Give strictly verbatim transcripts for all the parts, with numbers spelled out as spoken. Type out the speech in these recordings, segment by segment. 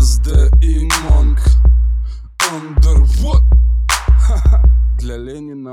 эс дэ и Монк. Underwood. Для Ленина.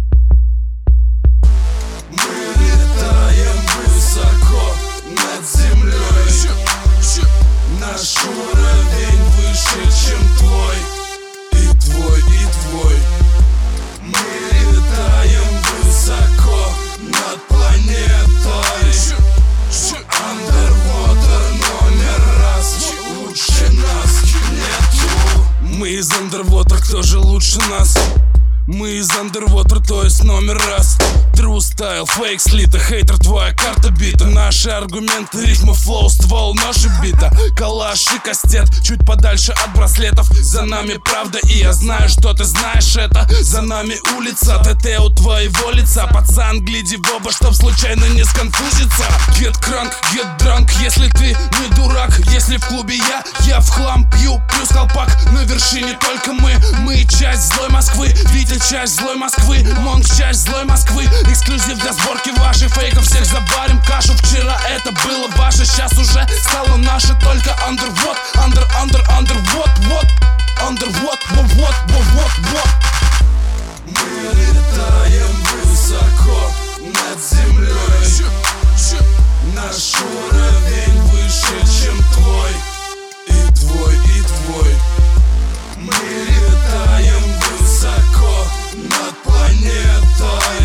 Мы летаем высоко над землей. Наш уровень выше, чем твой. И твой, и твой. Мы летаем высоко над планетой. Underwater номер раз. Лучше нас нету. Мы из Underwater, кто же лучше нас? Мы из Underwater, то есть номер раз. True style, фейк слита, хейтер, твоя карта бита. Наши аргументы, рифма, флоу, ствол, нож и бита. Калаш и кастет, чуть подальше от браслетов. За нами правда, и я знаю, что ты знаешь это. За нами улица, ТТ у твоего лица. Пацан, гляди в оба, чтоб случайно не сконфузиться. Get crank, get drunk, если ты не дурак. Если в клубе я, я в хлам пью, плюс колпак. На вершине только мы, мы часть злой Москвы. Витя часть злой Москвы, Монк часть злой Москвы. Эксклюзив для сборки ваших фейков, всех заварим кашу. Вчера это было ваше, сейчас уже стало наше. Только Underwood, under, under, Underwood, вот. Underwood, вот, вот, вот, вот, вот. Мы летаем высоко над землей. Наш уровень выше, чем твой. И твой, и твой. Мы летаем высоко над планетой.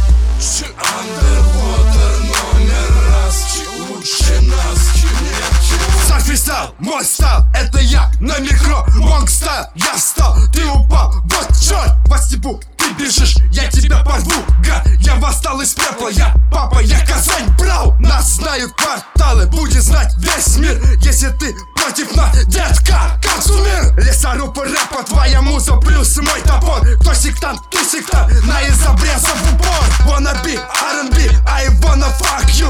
Underwater номер раз. Лучше нас нету. Сарфистайл, мой стайл, это я на микро. Монк стайл, я встал, ты упал. Вот черт, по степу ты бежишь, я тебя порву. Га, я восстал из пепла, я папа, я Казань брал. Нас знают кварталы, будет знать весь мир. Если ты против нас, детка, как сумир. Лесорубы рэпа, твоя муза плюс мой топор. Кто сектант, ты сектант, на из обреза в упор. Wanna be ар энд би, I wanna fuck you.